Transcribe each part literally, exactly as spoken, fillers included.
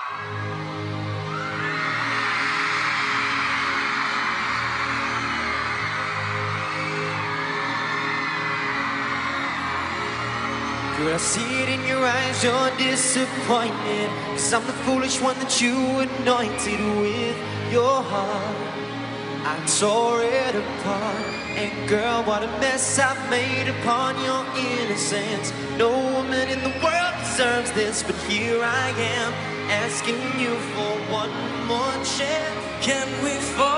Girl, I see it in your eyes, you're disappointed, 'cause I'm the foolish one that you anointed with your heart. I tore it apart, and girl, what a mess I've made upon your innocence. No woman in the world deserves this, but here I am, asking you for one more chance. Can we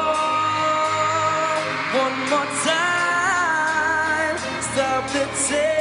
fall one more time? Stop the tape.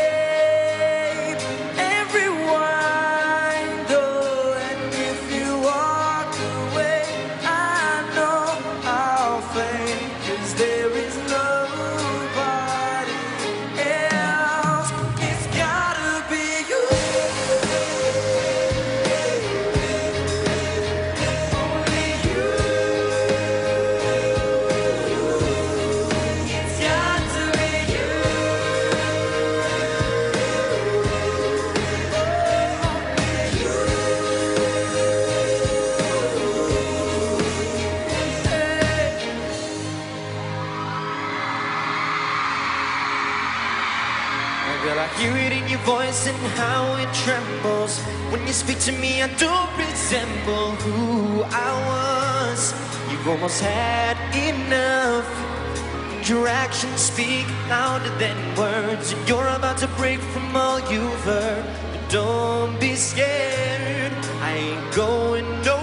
Girl, I hear it in your voice and how it trembles. When you speak to me, I don't resemble who I was. You've almost had enough. Your actions speak louder than words, and you're about to break from all you've heard. But don't be scared, I ain't going nowhere.